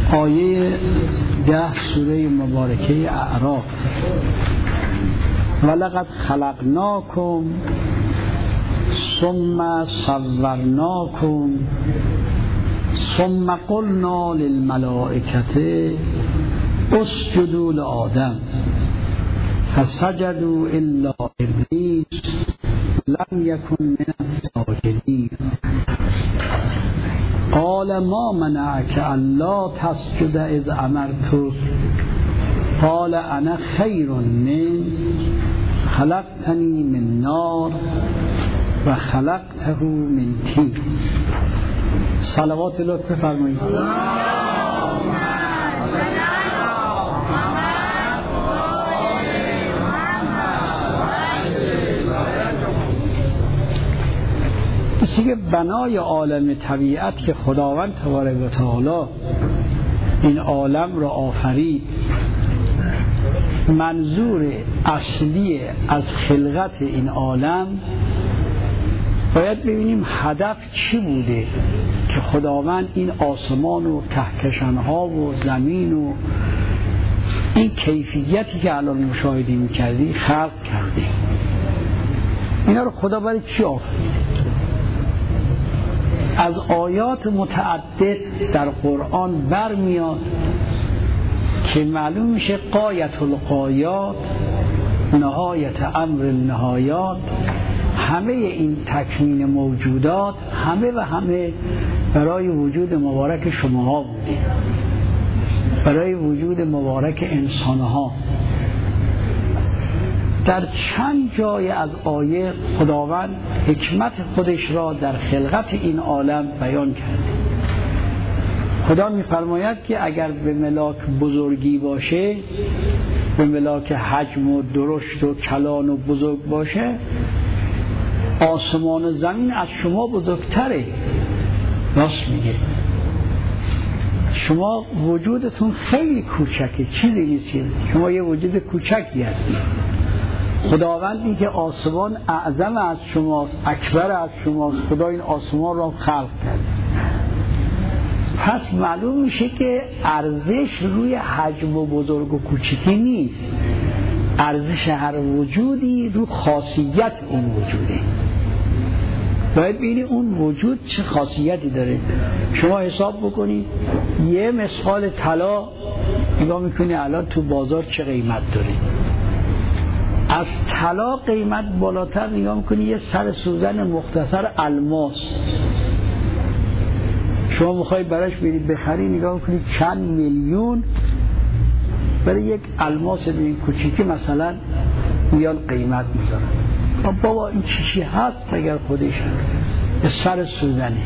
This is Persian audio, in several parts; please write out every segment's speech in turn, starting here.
آیه 10 سوره مبارکه اعراف. ولقد خلقناکم ثم صورناکم ثم قلنا للملائکة اسجدوا لآدم فسجدوا الا ابلیس لم یکن من الساجدین قال ما منعك الا تسجد اذ امرتك قال انا خیر من خلقتنی من نار و خلقته من طین. صلوات لطف فرمایید. کسی که بنای عالم طبیعت که خداوند تبارک و تعالی این عالم را آفرید، منظور اصلی از خلقت این عالم باید ببینیم هدف چی بوده که خداوند این آسمان و کهکشان‌ها و زمین و این کیفیتی که الان مشاهده می‌کردی خلق کرده. اینا رو خدا برای چی آفرید؟ از آیات متعدد در قرآن برمیاد که معلوم میشه غایت الغایات نهایت امر النهایات، همه این تکوین موجودات همه برای وجود مبارک شماها بوده، برای وجود مبارک انسانها. در چند جای از آیه خداوند حکمت خودش را در خلقت این عالم بیان کرد. خدا می‌فرماید که اگر به ملاک بزرگی باشه، به ملاک حجم و درشت و کلان و بزرگ باشه، آسمان و زمین از شما بزرگتره. راست میگه، شما وجودتون خیلی کوچکه، چیزی نیست، شما یه وجود کوچکی هستید. خداوندی که آسمان اعظم از شماست، اکبر از شماست، خدا این آسمان را خلق کرد. پس معلوم میشه که ارزش روی حجم و بزرگ و کوچکی نیست، ارزش هر وجودی رو خاصیت اون وجوده. باید ببینی اون وجود چه خاصیتی داره. شما حساب بکنید یه مثقال طلا نگاه میکنی الان تو بازار چه قیمت داره، از طلا قیمت بالاتر نگاه میکنی یه سر سوزن مختصر الماس شما میخوای براش برید بخری، نگاه میکنی چند میلیون برای یک الماس این کوچیکی مثلا میان قیمت میذارن. بابا این چیزی هست اگر خودش سر سوزنه.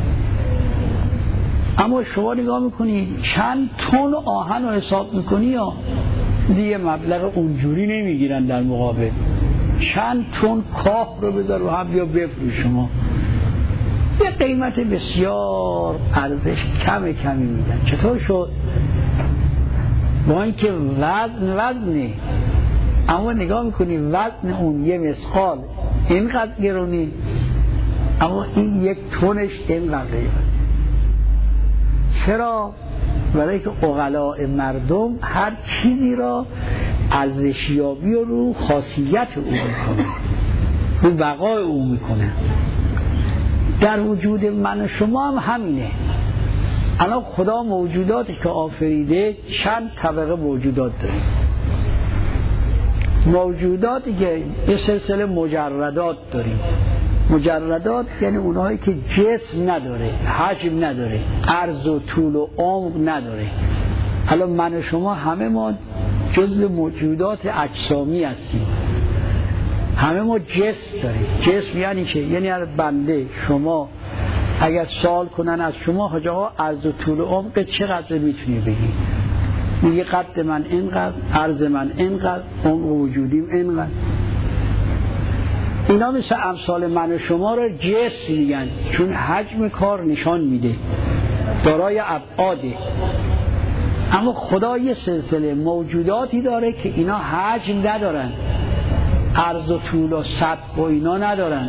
اما شما نگاه میکنی چند تن آهن رو حساب میکنی یا دیگه مبلغ اونجوری نمیگیرن، در مقابل چند تن کاه رو بذار رو هم بیا بفروش شما، یه قیمت بسیار ارزش کمی میدن. چطور شد؟ با اینکه وزنه، اما نگاه میکنی وزن اون یه مثقال اینقدر گرونی، اما این یک تنش اینقدر قیمت. چرا؟ برای که عقلاء مردم هر چیزی را ارزشیابی رو خاصیت او میکنه، رو بقای او میکنه. در وجود من و شما هم همینه. الان خدا موجوداتی که آفریده چند طبقه موجودات داره. موجوداتی که یه سلسله مجردات داریم. مجردات یعنی اونهایی که جسم نداره، حجم نداره، عرض و طول و عمق نداره. الان من و شما همه ما جزء موجودات اجسامی هستیم، همه ما جسم داریم. جسم یعنی چه؟ یعنی بنده شما اگر سوال کنن از شما حاجه ها عرض و طول و عمق چقدر میتونی بگی؟ میگه قد من اینقدر، عرض من اینقدر، عمق وجودیم اینقدر. اینا مثل امثال من و شما رو جسم میگن، چون حجم کار نشان میده، دارای ابعاده. اما خدا یه سلسله موجوداتی داره که اینا حجم ندارن، عرض و طول و سطح و اینا ندارن،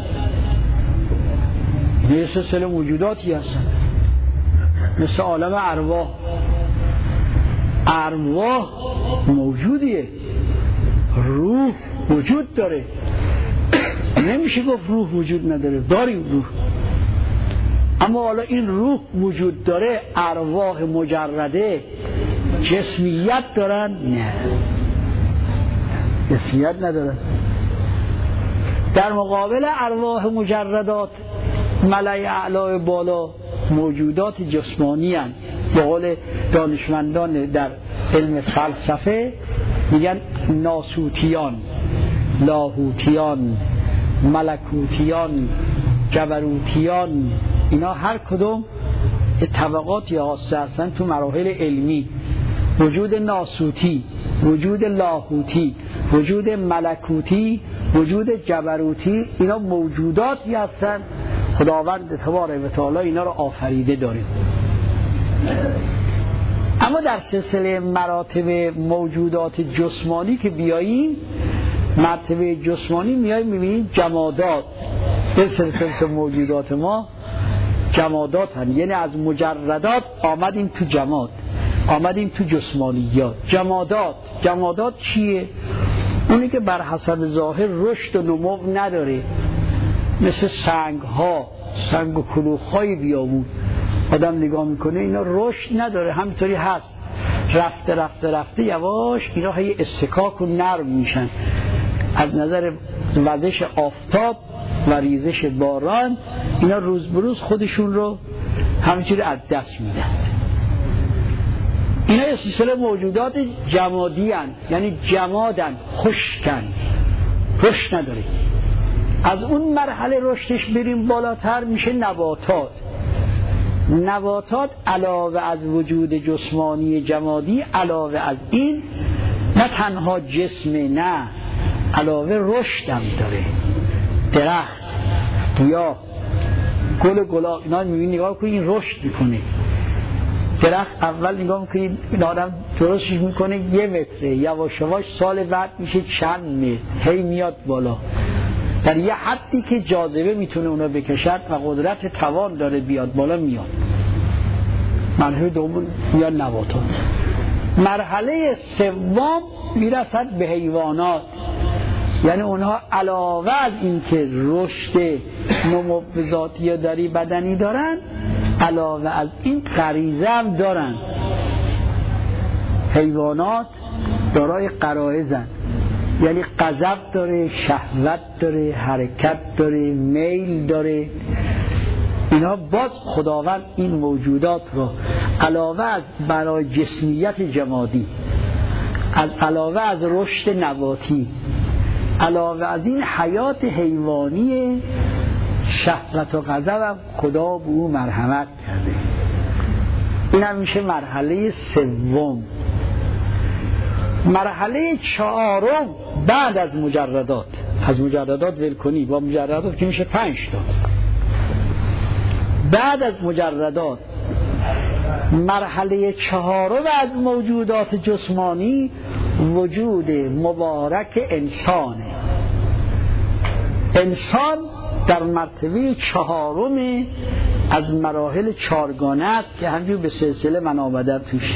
یه سلسله موجوداتی هستن مثل عالم ارواح. ارواح موجودیه، روح وجود داره، نمیشه گفت روح وجود نداره، داریم روح. اما حالا این روح وجود داره، ارواح مجرده جسمیت دارن؟ نه، جسمیت ندارن. در مقابل ارواح مجردات ملأ اعلی بالا موجودات جسمانی هستند. به قول دانشمندان در علم فلسفه میگن ناسوتیان، لاهوتیان، ملکوتیان، جبروتیان، اینا هر کدوم طبقاتی هستن تو مراحل علمی. وجود ناسوتی، وجود لاهوتی، وجود ملکوتی، وجود جبروتی، اینا موجوداتی هستن خداوند تبارک و تعالی اینا رو آفریده داره. اما در سلسله مراتب موجودات جسمانی که بیاییم، مرتبه جسمانی میاییم میبینیم جمادات. در سلسله موجودات ما جمادات هن، یعنی از مجردات آمدیم تو جماد، آمدیم تو جسمانیات. جمادات چیه؟ اونی که بر حسب ظاهر رشد و نمو نداره، مثل سنگ و کلوخ‌های بیابون. آدم نگاه میکنه اینا رشد نداره، همینطوری هست، رفته یواش اینا هی استکاک و نرم میشن. از نظر وزش آفتاب و ریزش باران اینا روز به روز خودشون رو همینجوری از دست میدن. اینا یه سلسله موجودات جمادی هن، یعنی جمادن، خشکن، رشد نداره. از اون مرحله رشدش بریم بالاتر میشه نباتات علاوه از وجود جسمانی جمادی، علاوه از این نه تنها جسم، نه علاوه رشدم داره. درخت، گیاه، گلاب، اینا میبینی نگاه کنی این رشد میکنه. درخت اول نگاه میکنی این آدم درستش میکنه 1 متره، یواش یواش سال بعد میشه چند متر، هی میاد بالا در یه حدی که جاذبه میتونه اونا بکشد و قدرت توان داره بیاد بالا میاد. مرحله دوم میاد نباتات. مرحله سوم میرسد به حیوانات، یعنی اونها علاوه از این که رشد نمو ذاتی یا داری بدنی دارن، علاوه از این غریزه هم دارن. حیوانات دارای غرایزن، یعنی غضب داره، شهوت داره، حرکت داره، میل داره. اینا باز خداوند این موجودات رو علاوه از برای جسمیت جمادی، علاوه از رشد نباتی، علاوه از این حیات حیوانی شهوت و غضب هم خدا به او مرحمت کرده. این هم میشه مرحله سوم. مرحله چهارم بعد از مجردات ول کنی، با مجردات که میشه 5 تا. بعد از مجردات مرحله چهارم از موجودات جسمانی وجود مبارک انسانه. انسان در مرتبه چهارم از مراحل 4گانه است که همجور به سلسله من آمدم توش.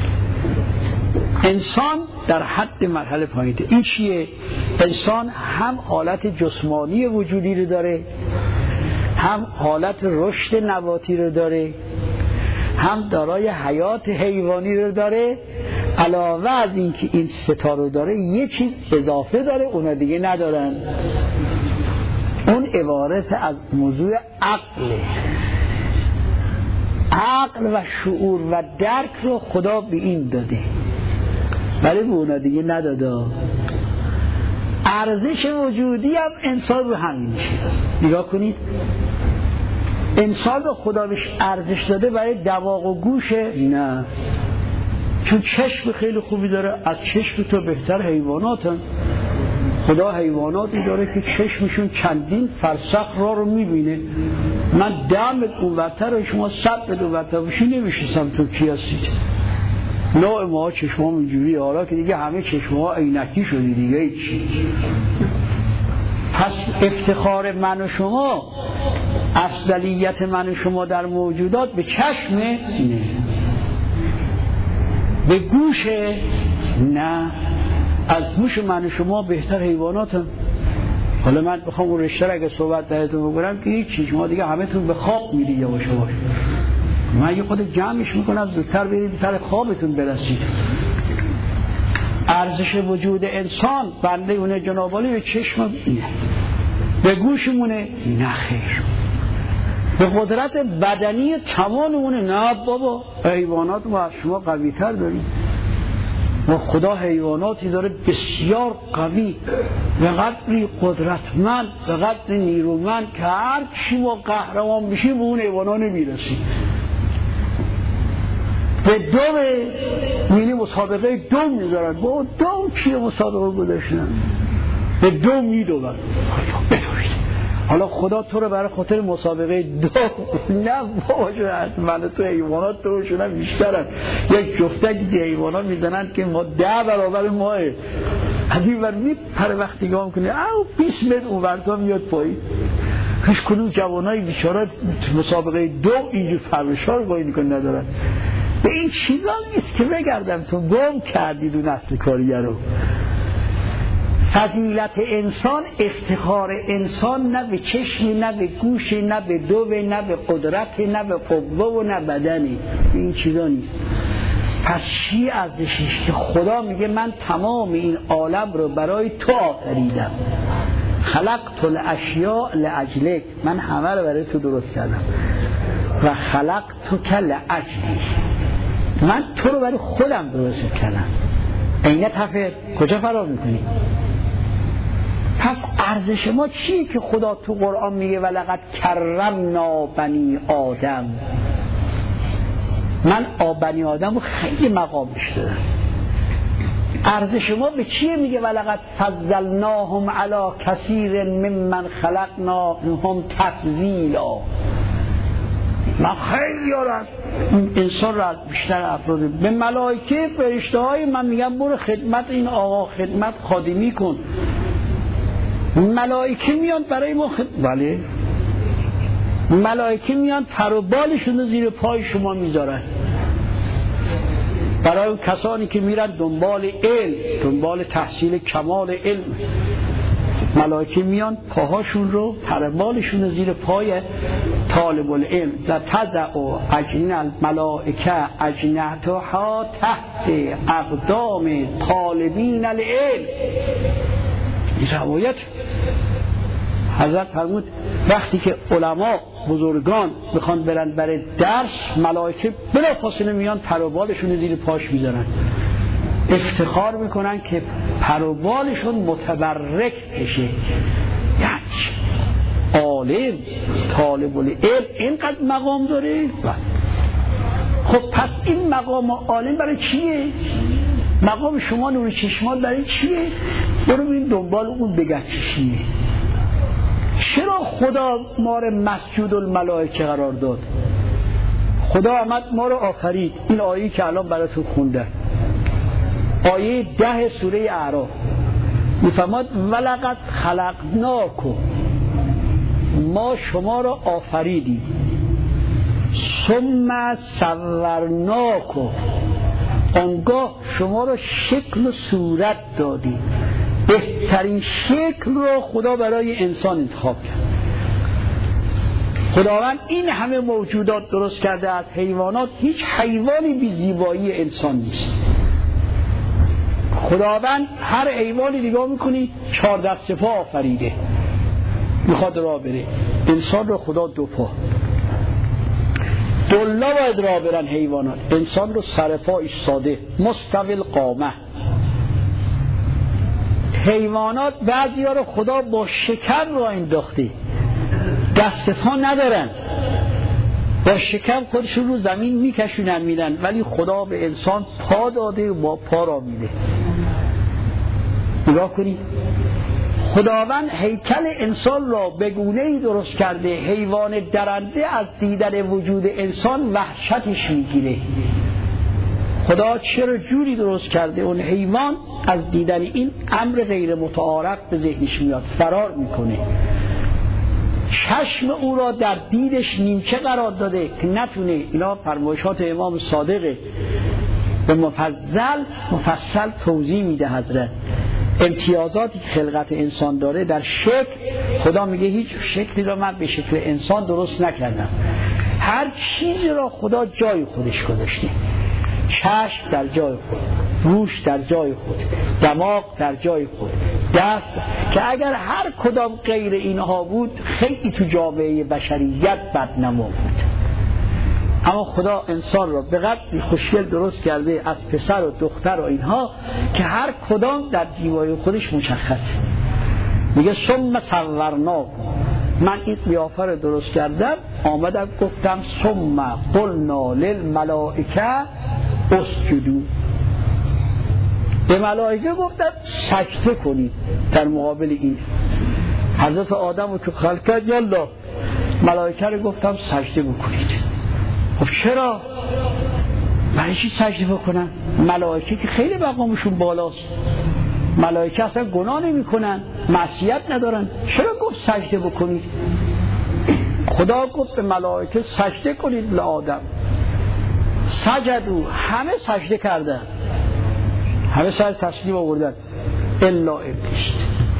انسان در حد مرحله پایینه. این چیه؟ انسان هم حالت جسمانی وجودی رو داره، هم حالت رشد نباتی رو داره، هم دارای حیات حیوانی رو داره. علاوه از این که این 3 تا رو داره، یه چیز اضافه داره اونا دیگه ندارن. اون عبارت از موضوع عقل و شعور و درک رو خدا به این داده، ولی به اونا دیگه نداده. ارزش وجودی هم انسان رو همین میشه. نگاه کنید، انسان رو خدا بهش ارزش داده برای دماغ و گوشه؟ نه، چون چشم خیلی خوبی داره. از چشم تو بهتر حیوانات هم. خدا حیواناتی داره که چشمشون چندین فرسخ را رو میبینه. من 10 متر اونورتر و شما 100 متر اونورتر باشی نمیشناسم تو کی هستید. نوع ما چشمام اینجوری، حالا که دیگه همه چشمها عینکی شدی دیگه چی. پس افتخار من و شما، افضلیت من و شما در موجودات به چشم نه، به گوش نه، از گوش من و شما بهتر حیواناتم. حالا من بخوام اون رشته اگه صحبت درتون بگم که هیچ، شما دیگه همه تون به خواب میری یواش یواش. من یه خود جمعش میکنم زودتر برید سر خوابتون برسید. ارزش وجود انسان بنده اونه جنابالی به چشم اینه، به گوشمونه نه خیر، به قدرت بدنی توانمونه نه بابا. حیوانات ما از شما قوی تر داریم. و خدا حیواناتی داره بسیار قوی و قدری قدرتمند و قدری نیرومند که هر چی ما قهرمان بشیم به اون حیوانا نمیرسیم. به دوم مسابقه دوم میذارن. با دوم چیه مسابقه گذاشتن؟ به دوم میدونن بتوشت. حالا خدا تو رو برای خاطر مسابقه دوم نه باشه، من تو حیوانات توشون هم بیشترن. یک جفتک حیوانات میزنن که ما 10 برابر ماه. از این ور میپره وقتی گاه میکنه او 20 متر اون ورتا میاد پایین. هیچ کدوم جوانای بیچاره مسابقه دوم اینجور فرشار باید کن ندارن. به این چیزا نیست که بگردم تو گم کردید اون اصل کاریه رو. فضیلت انسان، افتخار انسان نه به چشمی، نه به گوشی، نه به دوی، نه به قدرت، نه به قوه و نه بدنی. این چیزا نیست. پس چی ارزشش که خدا میگه من تمام این عالم رو برای تو آفریدم. خلقت الاشیاء لاجلک، من همه رو برای تو درست کردم. و خلقتک لاجلی، من تو رو برای خودم درست کردم. اینه تفر کجا فرار میکنی؟ پس ارزش ما چیه که خدا تو قرآن میگه ولقد کرمنا بنی آدم؟ من بنی آدم رو خیلی مقامش دارم. ارزش ما به چیه میگه ولقد فضلناهم علی کثیر ممن خلقناهم تفضیلا؟ من خیلی از انسان را از بیشتر افراد به ملائکه فرشته های من میگم برو خدمت این آقا، خدمت خادمی کن. ملائکه میان برای ما بله، ملائکه میان پر و بالشون رو زیر پای شما میذارن برای کسانی که میرن دنبال علم، دنبال تحصیل کمال علم. ملائکه میان پاهاشون رو پربالشون رو زیر پای طالب العلم. لتضع اجنحة الملائکه اجنحتها تحت اقدام طالبین العلم. این روایت حضرت فرمود وقتی که علما بزرگان میخوان برن برای درس، ملائکه بلافاصله میان پروبالشون زیر پاش میذارن، افتخار میکنن که پروبالشون متبرک بشه. یعنی عالم طالب العلم اینقدر مقام داره. خب پس این مقام عالم برای چیه؟ مقام شما نور چشمان برای چیه؟ برو ببین دنبال اون بگرد چیه. چرا خدا ما رو مسجود الملائکه قرار داد؟ خدا آمد ما رو آفرید. این آیه‌ای که الان براتون خوندم، آیه 10 سوره اعراف میفرماد ولقد خلقناکم، ما شما رو آفریدیم، ثم صورناکم، آنگاه شما رو شکل و صورت دادیم. بهترین شکل رو خدا برای انسان انتخاب کرد. خداوند این همه موجودات درست کرده از حیوانات، هیچ حیوانی بی زیبایی انسان نیست. خداوند هر حیوانی نگاه میکنی 4 دست پا آفریده، میخواد راه بره. انسان رو خدا 2 پا، دلا باید راه برن حیوانات. انسان رو سر پا ایستاده مستوی القامه. حیوانات بعضیا رو خدا با شکم راه انداخته، دست پا ندارن، با شکم خودشون رو زمین میکشونن میرن، ولی خدا به انسان پا داده و با پا را میده. نگاه کنید، خداوند هیکل انسان را به گونه‌ای درست کرده حیوان درنده از دیدن وجود انسان وحشتش میگیره. خدا چرا جوری درست کرده اون حیوان از دیدن این امر غیر متعارف به ذهنش میاد، فرار میکنه. چشم او را در دیدش نیمچه قرار داده که نتونه. اینا فرمایشات امام صادقه به مفصل توضیح میده حضرت امتیازاتی که خلقت انسان داره. در شکل خدا میگه هیچ شکلی را من به شکل انسان درست نکردم، هر چیزی را خدا جای خودش گذاشته. چشم در جای خود، گوش در جای خود، دماغ در جای خود، دست، که اگر هر کدام غیر اینها بود خیلی تو جامعه بشریت بدنما بود. اما خدا انسان را به قدری خوشگل درست کرده از پسر و دختر و اینها که هر کدام در دیوای خودش مشخصه. میگه ثم صورناکم، من این قیافه رو درست کردم، آمدم گفتم ثم قلنا للملائکه اسجدوا، به ملائکه گفتم سجده کنید. در مقابل این حضرت آدم رو که خلق کرد، یالا ملائکه رو گفتم سجده بکنید. خب چرا؟ برای چی سجده بکنن؟ ملائکه که خیلی مقامشون بالاست، ملائکه اصلا گناه نمی کنن، معصیت ندارن، چرا گفت سجده بکنید؟ خدا گفت به ملائکه سجده کنید لآدم. سجدوا، همه سجده کردن، همه سر تسلیم آوردن الا ابلیس.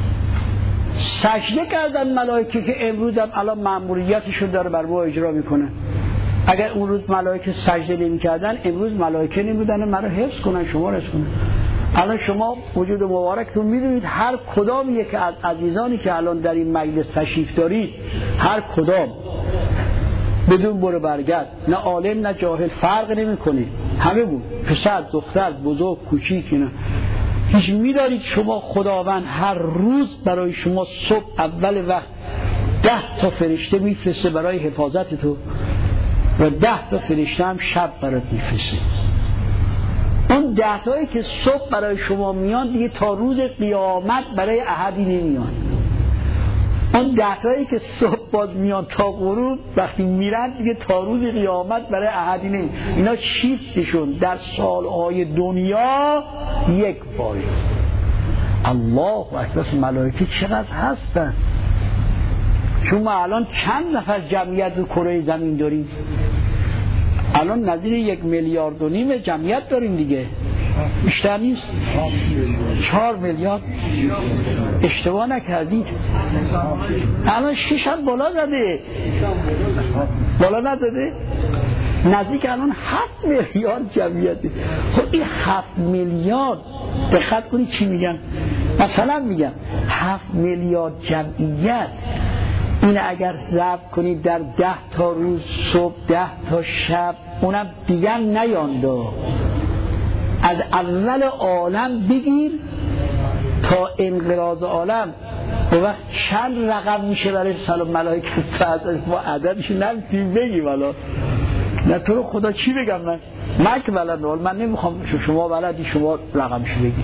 سجده کردن ملائکه که امروز هم الان مأموریتشو داره بر ما اجرا میکنه. اگر اون روز ملائکه سجده نمی‌کردن، امروز ملائکه نمی‌بودن مرا حفظ کنن، شما حفظ کنن. الان شما وجود مبارکتون می‌دونید هر کدام یک از عزیزانی که الان در این مجلس تشریف دارید، هر کدام بدون برو برگرد، نه عالم نه جاهل فرق نمی‌کنه، همه بود، پسر دختر بزرگ کوچیک، اینا هیچ می‌دارید شما خداوند هر روز برای شما صبح اول وقت 10 تا فرشته میفرسته برای حفاظت تو و 10 تا فرشته هم شب برات میفرسته. اون 10 تایی که صبح برای شما میان دیگه تا روز قیامت برای احدی نمیان. اون 10 تایی که صبح باز میان تا غروب وقتی میرن دیگه تا روز قیامت برای احدی نمیان. اینا شیفتشون در سالهای دنیا یک بار. الله اکبر، ملائکه چقدر هستن؟ چون ما الان چند نفر جمعیت رو کره زمین داریم؟ الان نظیر 1.5 میلیارد جمعیت داریم دیگه، بیشتر نیست. 4 میلیارد اشتباه نکردید، الان 6 هم بالا زده، بالا نزده، نزدیک الان 7 میلیارد جمعیت. خب این 7 میلیارد دقت کنید چی میگم، مثلا میگم 7 میلیارد جمعیت، این اگر ضرب کنید در 10 تا روز، صبح 10 تا شب، اونم دیگه نیانده، از اول عالم بگیر تا انقراض عالم، و وقت چند رقم میشه برای سلام ملائکه فرستاد؟ ما عددش نمیتونیم بگیم. والا نه تو رو خدا چی بگم من که بلد، من نمیخوام شما بلدی شما رقمش بگید.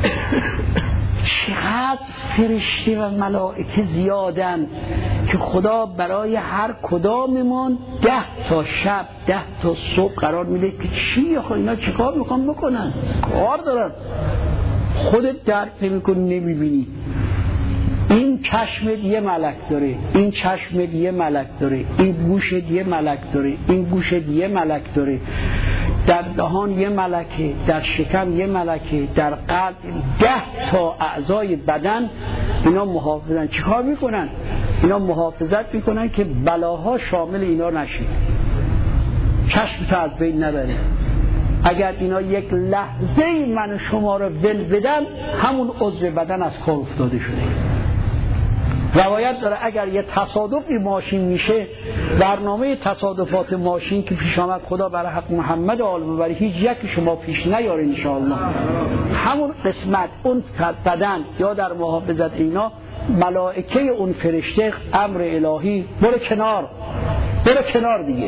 چقدر فرشته و ملائکه زیادن که خدا برای هر کداممان 10 تا شب 10 تا صبح قرار میده که چی آخه اینا چیکار میخوان بکنن، کار دارن، خودت درک نمیکنی، نمیبینی. این چشمت یه ملک داره، این چشمت یه ملک داره، این گوشت یه ملک داره، این گوشت یه ملک داره، در دهان یه ملکه، در شکم یه ملکه، در قلب 10 تا اعضای بدن اینا محافظن. چیکار میکنن؟ اینا محافظت میکنن که بلاها شامل اینا نشه، چشمت از بین نبره. اگر اینا یک لحظه من و شما رو ول بدن، همون عضو بدن از کار افتاده شده. روایت داره اگر یه تصادفی ماشین میشه، برنامه تصادفات ماشین که پیش آمد خدا برای حق محمد آل ببری هیچ یک شما پیش نیاره انشاءالله، همون قسمت اون بدن یا در محافظت اینا ملائکه اون فرشته امر الهی برو کنار، برو کنار دیگه،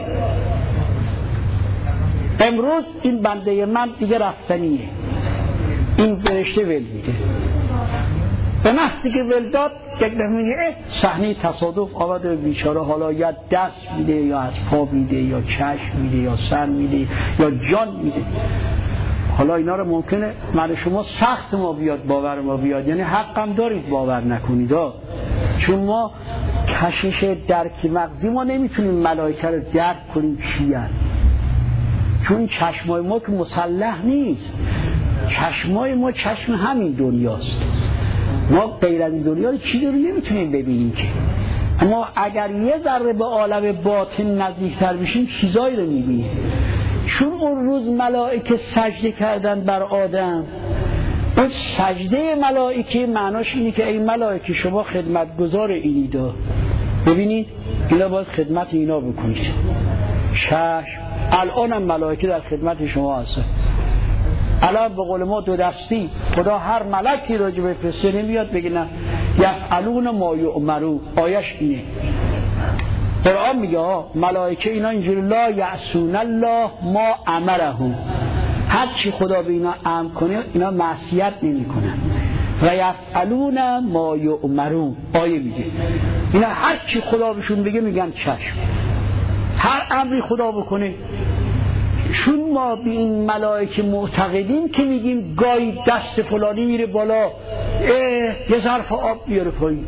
امروز این بنده من دیگه رفتنیه، این فرشته ول میده. به محضی که ول داد یک دفعه میگه صحنه تصادف آمده، بیچاره حالا یا دست میده یا از پا میده یا چشم میده یا سر میده یا جان میده. حالا اینا رو ممکنه من شما سخت ما بیاد، باور ما بیاد، یعنی حقم دارید باور نکنید چون ما کشش درک مغزی ما نمیتونیم ملائکه رو درک کنیم چی هست. چون چشمای ما که مسلح نیست، چشمای ما چشم همین دنیاست. ما غیر از این دنیا رو چیزی رو نمیتونیم ببینیم که، اما اگر یه ذره به عالم باطن نزدیکتر بشیم چیزایی رو میبینیم. چون اون روز ملائکه سجده کردن بر آدم، اون سجده ملائکه معناش اینه که ای ملائکه شما خدمتگزار اینیدا، ببینید اینا باید خدمت اینا بکنید. چشم الان هم ملائکه در خدمت شما هستن. الان به قول ما دو دستی، خدا هر ملکی را جو بفرسته نمیاد بگه نه یفعلون ما یؤمرون. آیش اینه، قرآن میگه ملائکه اینا اینجوری لا یعصون الله ما امرهم، هر چی خدا به اینا امر کنه اینا معصیت نمی کنن. و یفعلون ما یؤمرون، آیه میگه اینا هر چی خدا بهشون بگه میگن چشم، هر امری خدا بکنه. چون ما به این ملائکه معتقدیم که میگیم گاهی دست فلانی میره بالا، یه ظرف آب بیاره پایین،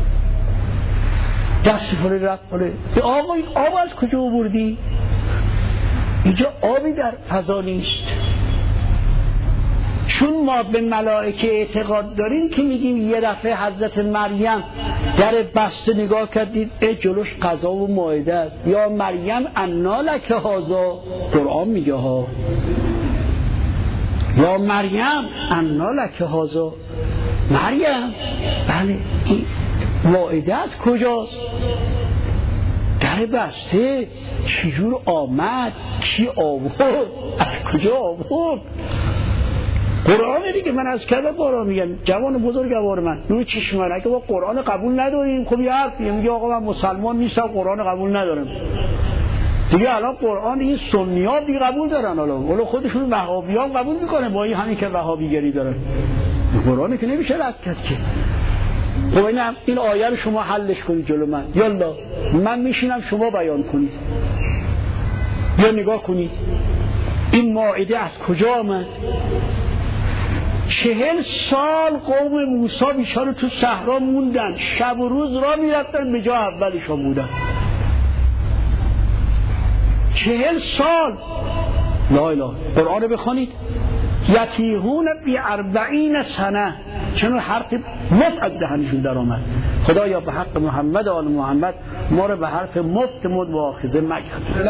دست فلانی رفت بالا، آقا این آب از کجا آوردی؟ اینجا آبی در فضا نیست. چون ما به ملائکه اعتقاد داریم که میگیم یه دفعه حضرت مریم در بسته نگاه کردید جلوش غذا و مائده است، یا مریم انا لک هذا، قرآن میگه ها یا مریم انا لک هذا، مریم بله این مائده از کجاست؟ در بسته چجور آمد؟ کی آورد؟ از کجا آورد؟ قرآن دیگه. من از کله بارا میگم جوان بزرگوار من نور چشم من، اگه با قرآن قبول نداریم خب یه حرف میگه آقا من مسلمان نیستم قرآن قبول ندارم دیگه. الان قرآن این سنی‌ها دیگه قبول دارن، حالا خودشون وهابیان قبول میکنه با این همین که وهابیگری دارن. قرآن که نمیشه رد کرد که. خب این آیه رو شما حلش کنید جلو من، یالا من میشینم شما بیان کنید. یا نگاه کنید این مائده از کجا آمد؟ 40 سال قوم موسی بیچاره تو صحرا موندن، شب و روز را میرفتن به جا اولشون بودن. 40 سال لا اله. قرآن رو بخونید یتیهون بی 40 سنه، چون حرف مفت از دهنشون در آمد. خدایا به حق محمد و آل محمد ما رو به حرف مفت مؤاخذه مکن.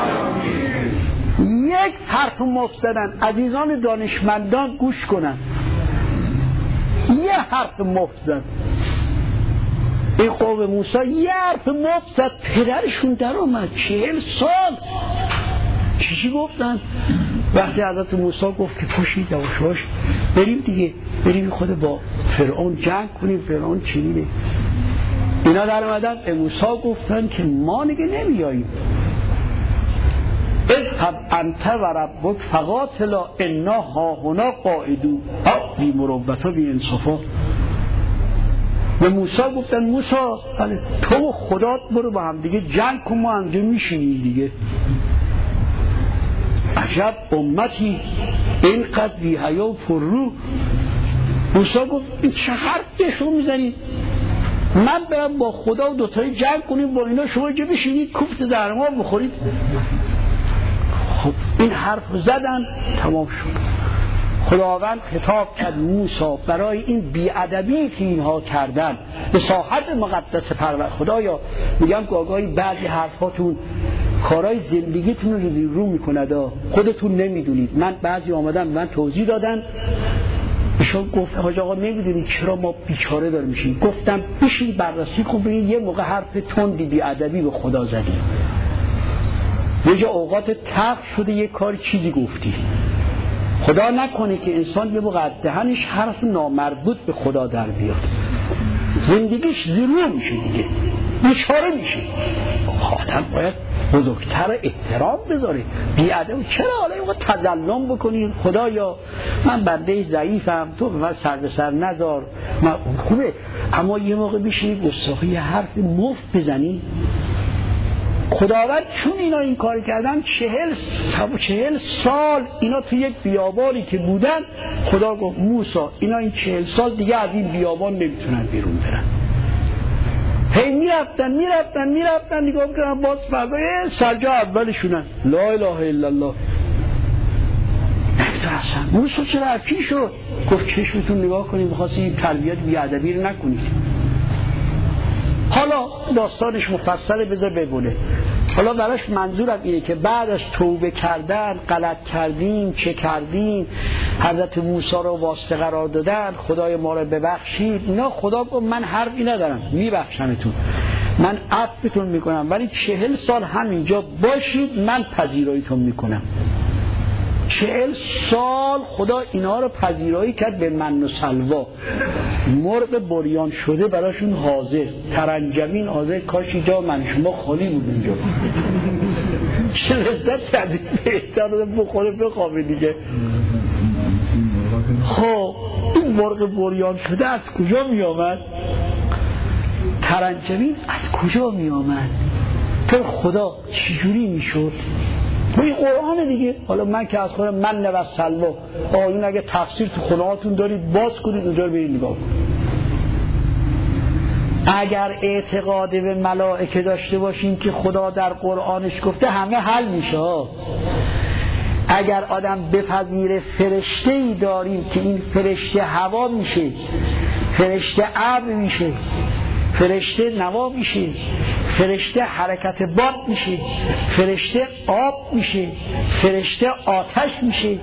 یک حرف مفت زدن، عزیزان دانشمندان گوش کنن، یه حرف مفت زد این قوم موسی، یه حرف مفت زد پدرشون در آمد. 40 سال چی گفتن؟ وقتی حضرت موسی گفت که پوشید یواشاش بریم دیگه، بریم خود با فرعون جنگ کنیم، فرعون چنینه. اینا در آمدن به موسی گفتن که ما نگه نمیاییم، اذهب انت و ربک فقاتلا انا هاهنا قاعدون. بی مروت و بی انصافا به موسی گفتن موسی تو و خدات برو با هم دیگه جنگ کن، ما همجا میشینیم دیگه. عجب امتی اینقدر بی حیا و پر رو. موسی گفت این چه حرفشو میزنید؟ من برم با خدا و دوتایی جنگ کنیم با اینا، شما اینجا بشینید کوفت زهرمار بخورید؟ خب این حرف زدن تمام شد. خداوند خطاب کرد موسی برای این بی‌ادبی که اینها کردن به ساحت مقدس پرور. خدایا میگم که آگاهی بعضی حرفاتون کارهای زندگیتون رو زیر رو میکند، خودتون نمیدونید. من بعضی آمدن من توضیح دادن، ایشون گفت حاج آقا نمیدونید چرا ما بیچاره دار میشیم. گفتم بشین بررسی کن ببین یه موقع حرف تندی بی‌ادبی به خدا زدی، یه جا اوقات تق شده یه کار چیزی گفتی، خدا نکنه که انسان یه موقع دهنش حرف نامربوط به خدا در بیاد، زندگیش زیرو میشه دیگه، بیچاره میشه. آدم باید بزرگتر احترام بذاره. بی‌ادب چرا حالا یه موقع تظلم بکنی؟ خدایا من بنده ضعیفم، تو به من سر به سر نذار. من خوبه، اما یه موقع بشینی گستاخی حرف مفت بزنی. خداوند چون اینا این کار کردن 40 سال اینا تو یک بیابانی که بودن، خدا گفت موسی اینا این 40 سال دیگه از این بیابان نمیتونن بیرون برن. هی میرفتن نگاه میکنن باز فردا سرجا اولشونن. لا اله الا الله. چطور هستن؟ موسی چرا چی شد؟ گفت چشمتون نگاه کنید، می‌خواستید تربیت بی‌ادبی رو نکنید. حالا داستانش مفصله، بذار بگونه. حالا براش منظورم اینه که بعد از توبه کردن، غلط کردیم، چه کردیم، حضرت موسی رو واسطه قرار دادن، خدای ما رو ببخشید، اینا خدا گفت من حرفی ندارم، میبخشمتون، من عفوتون میکنم، ولی 40 سال همینجا باشید، من پذیراییتون میکنم. 40 سال خدا اینا رو پذیرایی کرد به من و سلوا. مرغ بریان شده براشون حاضر، ترنجبین حاضر، کاش اینجا من شما خالی بود اینجا. چه لذت کردید، بهتر رو بخوره بخوابه دیگه. خب این مرغ بریان شده از کجا می آمد؟ ترنجبین از کجا می آمد؟ تو خدا چجوری می شد؟ این قرآن دیگه. حالا من که از خودم من و سلوا آیون اگه تفسیر تو خونه هاتون دارید باز کنید اونجا رو برید نگاه کنید. اگر اعتقاد به ملائکه داشته باشین که خدا در قرآنش گفته همه حل میشه. اگر آدم بپذیره فرشته‌ای داریم که این فرشته هوا میشه، فرشته ابر میشه، فرشته نوا میشه، فرشته حرکت باد میشه، فرشته آب میشه، فرشته آتش میشه.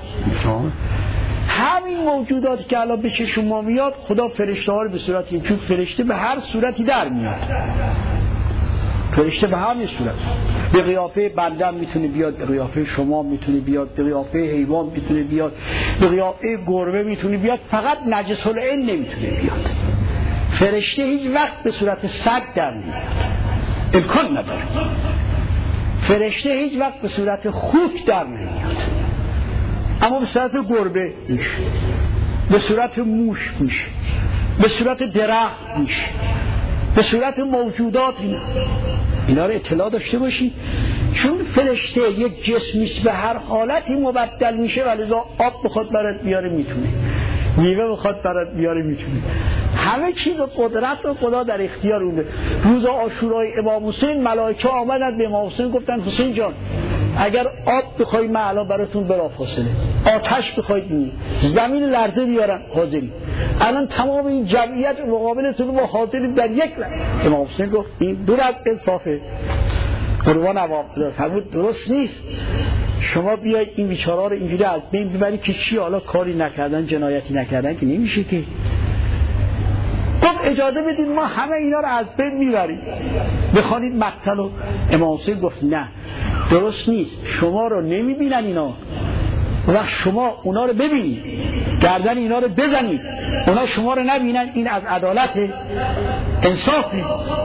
همین موجوداتی که الان به چشم ما میاد خدا فرشته ها رو به صورتی، چون فرشته به هر صورتی در میاد، فرشته به همین صورت، به قیافه بنده میتونه بیاد، به قیافه شما میتونه بیاد، به قیافه حیوان میتونه بیاد، به قیافه گربه میتونه بیاد، فقط نجس العین نمیتونه بیاد. فرشته هیچ وقت به صورت سگ در نمیاد، امکان نداره. فرشته هیچ وقت به صورت خوک در نمیاد، اما به صورت گربه میشه، به صورت موش میشه، به صورت درخت میشه، به صورت موجودات. اینا رو اطلاع داشته باشید، چون فرشته یک جسمیست به هر حالتی مبدل میشه، ولی آب بخواد برات بیاره میتونه، میوه بخواد برات بیاره میتونه، همه چیز قدرت و خدا در اختیار اونه. روز عاشورای امام حسین ملائکه آمدن به امام حسین گفتن حسین جان اگر آب بخوای من الان براتون بلافاصله، آتش بخواید می، زمین لرزه بیارن حاضری، الان تمام این جمعیت مقابلتون ما حاضریم در یک لحظه. امام حسین گفت این دور از انصافه، قربان عوام فرمود درست نیست، شما بیاید این بیچاره‌ها رو اینجوری از بین ببرید که چی، حالا کاری نکردن جنایتی نکردن که نمیشه که. گفت اجازه بدید ما همه اینا رو از بین میبریم، بخوانید مقتل. و امام حسین گفت نه درست نیست، شما رو نمیبینن اینا، و شما اونا رو ببینید، گردن اینا رو بزنید، اونا شما رو نبینن، این از عدالت انصافه.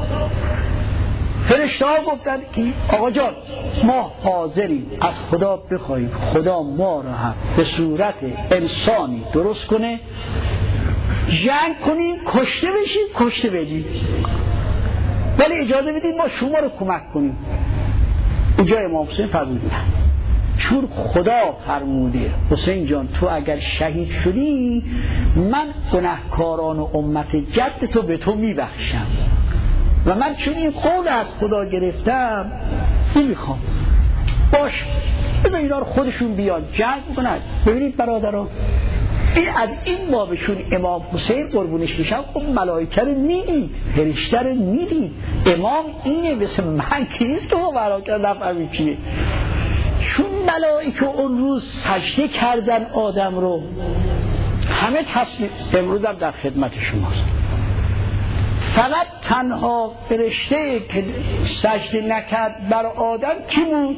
فرشته ها گفتن که آقا جان ما حاضریم از خدا بخوایم خدا ما رو هم به صورت انسانی درست کنه، جنگ کنیم، کشته بشیم، کشته بدیم، ولی اجازه بدید ما شما رو کمک کنیم. اونجا امام حسین فرمود نه، چون خدا فرموده حسین جان تو اگر شهید شدی من گناهکاران و امت جد تو به تو میبخشم، و من چون این قول از خدا گرفتم نمیخوام، باش بذار اینا رو خودشون بیان جنگ بکنن. ببینید برادران، این از این بابشون امام حسین قربونش میشم اون ملائکه رو میدید، فرشته رو میدید. امام اینه، مثل من که نیست که ما ملائکه نفهمیم چیه، چون ملائکه اون روز سجده کردن آدم رو، همه تصمیم امروز هم در خدمت شماست. فقط تنها فرشته که سجده نکرد بر آدم کی بود؟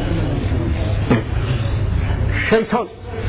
شیطان.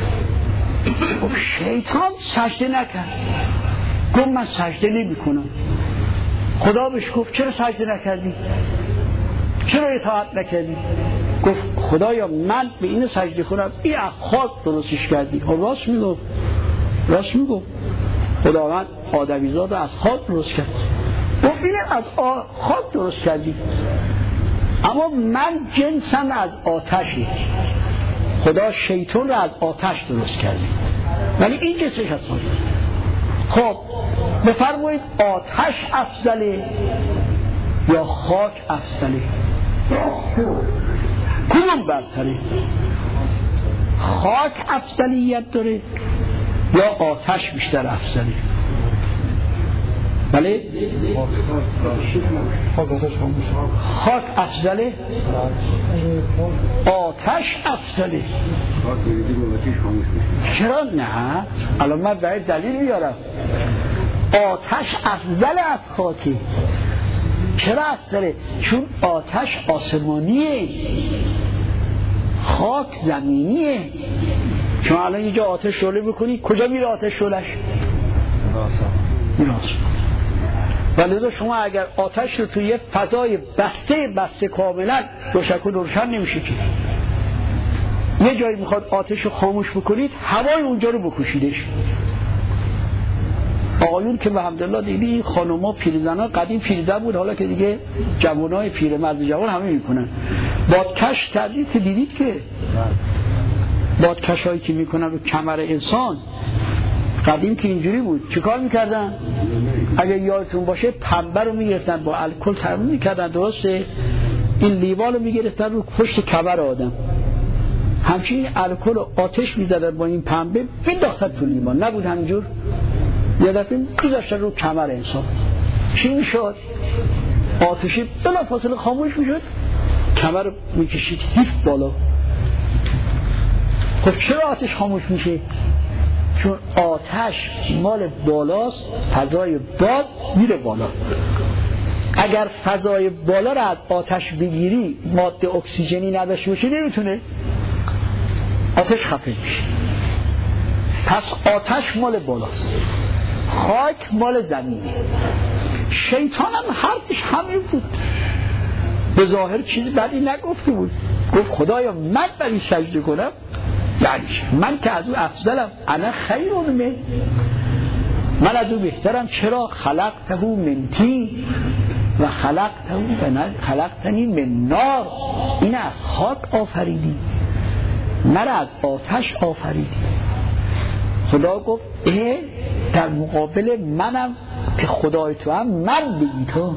شیطان سجده نکرد، گفت من سجده نمی کنم. خدا بهش گفت چرا سجده نکردی؟ چرا اطاعت نکردی؟ گفت خدایا من به این سجده کنم، این از خاک درستش کردی. راست میگفت، راست میگفت، خداوند آدمیزاد از خاک درست کرد. گفت اینه از خاک درست کردی، اما من جنسم از آتشی. خدا شیطان رو از آتش درست کرده، ولی این جنسش از خاک. خب بفرمایید آتش افضله یا خاک افضله؟ کدوم برتره؟ خاک افضلیت داره یا آتش بیشتر افضلی؟ بله؟ خاک افضله؟ آتش افضله؟ چرا نه؟ الان من باید دلیل بیارم. آتش افضل از خاکی. چرا افضله؟ چون آتش آسمانیه، خاک زمینیه. شما الان یه جا آتش شعله بکنی کجا میره آتش شعلهش؟ ولی شما اگر آتش رو توی یه فضای بسته کاملا روشن نمیشه که. یه جایی میخواد آتش رو خاموش بکنید هوای اونجا رو بکشیدش. آقایون که الحمدلله دیدی خانوما پیرزنا قدیم پیرزن بود، حالا که دیگه جوانای پیرمرد جوان همه میکنن. بادکش کردید که دیدید که بادکش هایی که میکنن رو کمر انسان، قدیم که اینجوری بود چیکار میکردن؟ اگه یادتون باشه پنبه رو میگرفتن با الکل ترمیم میکردن، درسته؟ این لیوال رو میگرفتن رو پشت کمر آدم، همچنین الکل و آتش میزدن با این پنبه مینداختن تو لیوان. نبود همینجور؟ یه دفعه میذاشتن رو کمر انسان، چی میشد؟ آتشی بلافاصله خاموش میشد، کمر رو میکشید هیچ بالا. خب چرا آتش خاموش میشه؟ چون آتش مال بالاست، فضای باد میره بالا. اگر فضای بالا رو از آتش بگیری ماده اکسیژنی نداشته باشه نمیتونه، آتش خفه میشه. پس آتش مال بالاست، خاک مال زمینه. شیطان هم حرفش همین بود، به ظاهر چیزی بدی نگفته بود، گفت خدایا من بری سجده کنم، یعنی من که از او افضلم، انا خیر منه، من از او بهترم. چرا؟ خلقته من طین و خلقتنی من نار، این از خاک آفریدی، من از آتش آفریدی. خدا گفت در مقابل منم که خدای تو هم من بگی تو.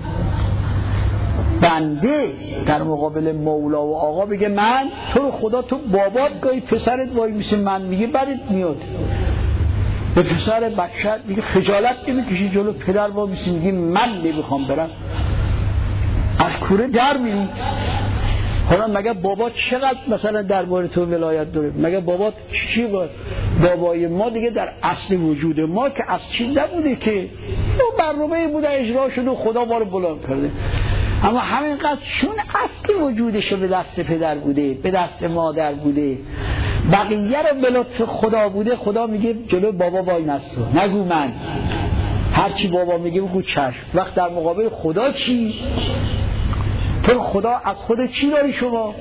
بنده در مقابل مولا و آقا بگه من تو رو خدا، تو بابات گاهی پسرت وای میشه من میگه بدت میاد، به پسر بچه میگه خجالت نمیکشی جلو پدر وای میشه میگه من نمیخوام برم، از کوره در میری. حالا مگه بابا چقدر مثلا درباره تو ولایت داره؟ مگه بابا چی بود؟ بابای ما دیگه در اصل وجود ما که از چی نبوده که اون برنامه بوده اجرا شده و خدا ما رو بلند کرده، اما همینقدر چون اصل وجودش به دست پدر بوده، به دست مادر بوده، بقیه رو به لطف خدا بوده. خدا میگه جلو بابا وای نستو، نگو من، هرچی بابا میگه بگو چشم. وقت در مقابل خدا چی؟ تو خدا از خود چی داری شما؟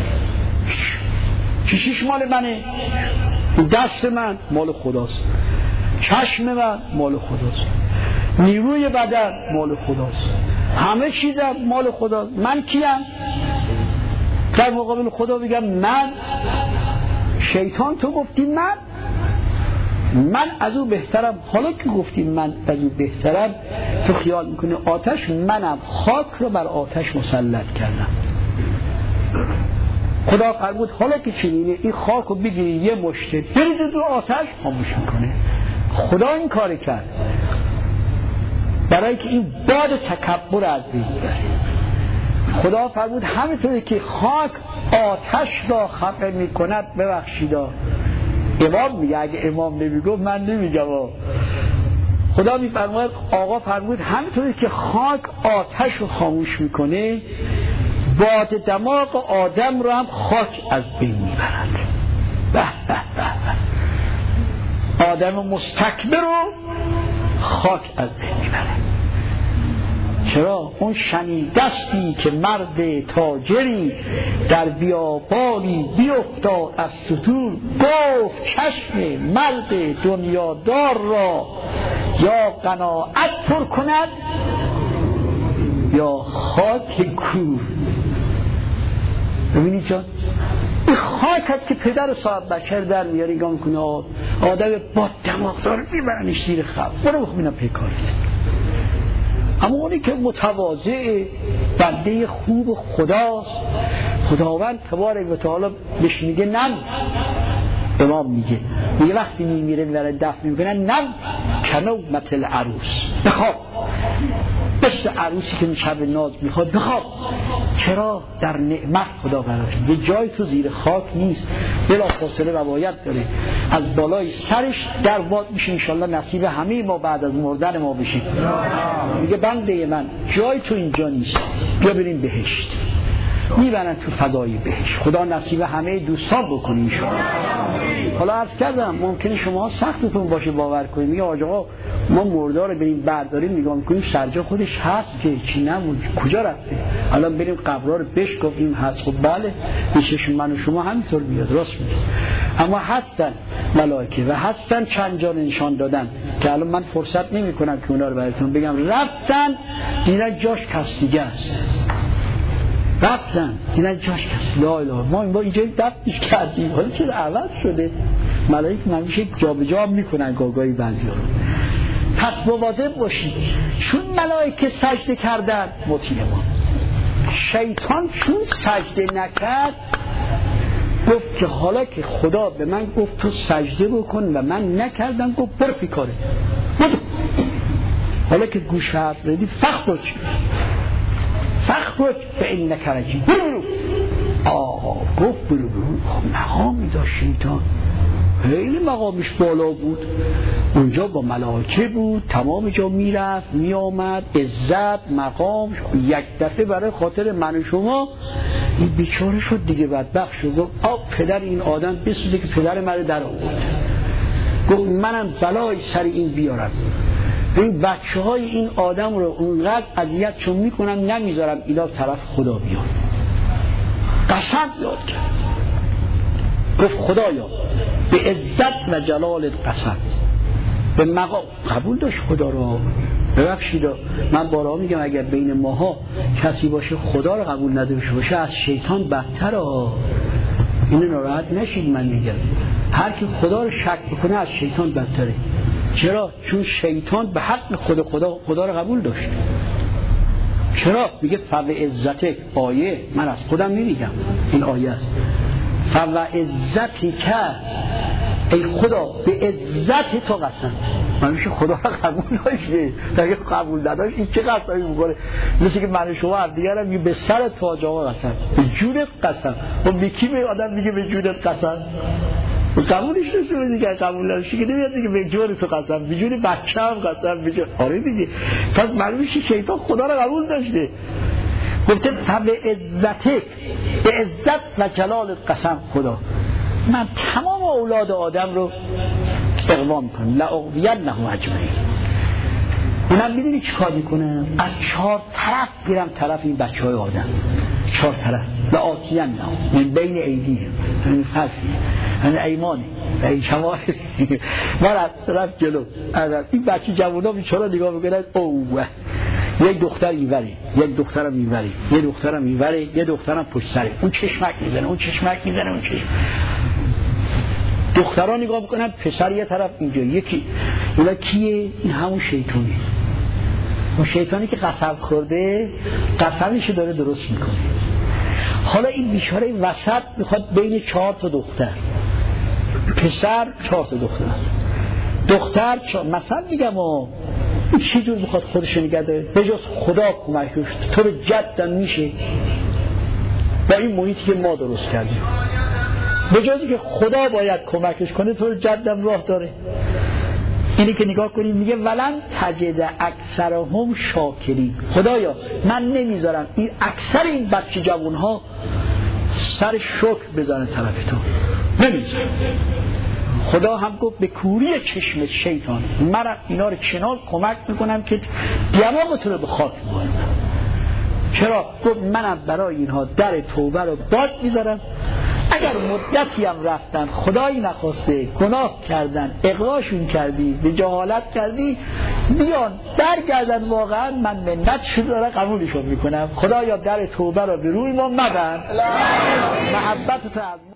چشیش مال منه، دست من مال خداست، چشم من مال خداست، نیروی بدن مال خداست، همه چیزم مال خداست. من کیم؟ در مقابل خدا بگم من؟ شیطان تو گفتی من از او بهترم. حالا که گفتی من از او بهترم، تو خیال میکنی آتش، منم خاک رو بر آتش مسلط کردم. خدا فرمود حالا که چنینه این خاک رو بگیری یه مشته بریزید رو آتش، خاموش میکنه. خدا این کار کرد برای که این باد تکبر از بین ببره. خدا فرمود همینطوری که خاک آتش را خفه میکند، ببخشیدا امام میگه، اگه امام نمیگو من نمیگم. خدا میفرماید، آقا فرمود همینطوری که خاک آتش رو خاموش میکنه، باد دماغ آدم رو هم خاک از بین میبرد. به به به، آدم مستکبر رو خاک از بین میبره. چرا؟ اون شنیدستی که مرد تاجری در بیابانی بیفتاد از ستون، گفت چشم مرد دنیادار را یا قناعت پر کند یا خاک کور. ببینید جان، این خاک هست که پدر صاحب بشر در میاره، نگاه میکنه آدم با دماغ دار میبرنش زیر خب، برو بخوام پیکارید. اما اونی که متواضع بنده خوب خداست، خداوند تبارک و تعالی بهش میگه امام میگه وقتی میمیره میبرن دفن میکنن نم کنومت العروس، بخواب مثل عروسی که شب ناز میخواد بخواب. چرا؟ در نعمت خدا قرار یه جای تو زیر خاک نیست، بلا فاصله روایت داره از بالای سرش در باد میشه انشالله نصیب همه ما بعد از مردن ما بشیم. میگه بنده من جای تو اینجا نیست، بیا بریم بهشت. میبرن تو فضای بهشت. خدا نصیب همه دوستان بکنیم انشالله. حالا عرض کردم ممکنه شما سختتون باشه باور کنید، میگه آقا ما مردار رو بریم برداریم نگاه میکنیم سرجا خودش هست که چی نمون کجا رفته، الان بریم قبرها رو بشکافیم هست. خب بله میشه من و شما همینطور بیاد، راست میگه. اما هستن ملائکه و هستن چند جا نشان دادن که الان من فرصت نمیکنم که اونا رو براتون بگم. رفتن دیدن جاش کس دیگه است، رفتن دیدن جاش کس. لا اله ما اینجا دفنش کردیم حالا چرا عوض شده؟ ملائکه همیشه جابجا میکنن گاگایی بعضیا رو. پس مواظب باشید چون ملائکه سجده کردن مطیع ما. شیطان چون سجده نکرد گفت که حالا که خدا به من گفت تو سجده بکن و من نکردم، گفت برو پی کاره. حالا که گوش حرف ردی فخرج به این نکرجی گفت برو مقامی داشت شیطان، خیلی مقامش بالا بود، اونجا با ملائکه بود، تمام جا میرفت میآمد، عزت مقام. یک دفعه برای خاطر من و شما این بیچاره شد دیگه، بدبخت شد. گفت پدر این آدم بسوزه که پدر من در آورد. گفت منم بلای سر این بیارم، این بچه های این آدم رو اونقدر اذیت چون میکنم نمیذارم اینا طرف خدا بیان. قسم یاد کرد گفت خدایا به عزت و جلال قسم به مقام قبول داشت خدا رو. ببخشید من بارها میگم اگر بین ماها کسی باشه خدا رو قبول نداشته باشه از شیطان بدتره. اینو ناراحت نشید، من میگم هر کی خدا رو شک بکنه از شیطان بدتره. چرا؟ چون شیطان به حق خدا رو قبول داشت. چرا؟ میگه فوعزتک، آیه من از خودم نمیگم این آیه است. فوعزتی که ای خدا به عزت تو قسم. من میشه خدا رو قبول داشته، اگه قبول نداشت این چه قسمی میکنه؟ مثل که من شما هم دیگر هم به سر تاج آقا قسم، به جونت قسم. و به کی به آدم میگه به جونت قسم؟ قبولش نشونه دیگه، قبول نشونه که نمیاد دیگه به جون تو قسم، به جون بچه هم قسم، به جون آره دیگه. پس معلومه شیطان خدا رو قبول داشته. گفته به عزتک، به عزت و جلال قسم خدا من تمام اولاد آدم رو اقوا میکنم، لاغوینهم اجمعین. اونم میدونی چی کار میکنم؟ از 4 طرف بیرم طرف این بچه های آدم، 4 طرف و آتینهم من بین ایدیهم من خلفی من ایمانی و این شماعی من از طرف جلو. این بچه جوانا بیچاره نگاه میکنن اوه یک دختر اینوری، یک دخترم اینوری، یک دخترم اینوری، یک دخترم پشت سره، اون چشمک میزنه، اون چشمک میزنه، اون چشمک. دخترها نگاه میکنن پسر یه طرف اینجا، یکی اونا کیه؟ این همون شیطانی. اون شیطانی که قسم خورده قسمشو داره درست میکنه. حالا این بیچاره وسط میخواد بین 4 تا دختر، پسر 4 تا دختر است. دختر مثلا میگم چی جور میخواد خودش نگه داره؟ به جز خدا کمکش تو رو جدن میشه با این محیطی که ما درست کردیم. به جزی که خدا باید کمکش کنه تو رو جدن راه داره. اینی که نگاه کنیم میگه ولن تجد اکثرهم شاکرین. خدایا من نمیذارم این اکثر این بچه جوانها سر شکر بزنه طرف تو، نمیذارم. خدا هم گفت به کوری چشم شیطان من اینا رو کنار کمک میکنم که دماغتون رو به خاک میکنم. چرا؟ گفت منم برای اینها در توبه رو باز میذارم. اگر مدتی هم رفتن خدایی نخواسته گناه کردن، اغواشون کردی، به جهالت کردی، بیان برگردن، واقعا من منت شده قبولشون میکنم. خدایا در توبه رو به روی ما مبند، محبت تو از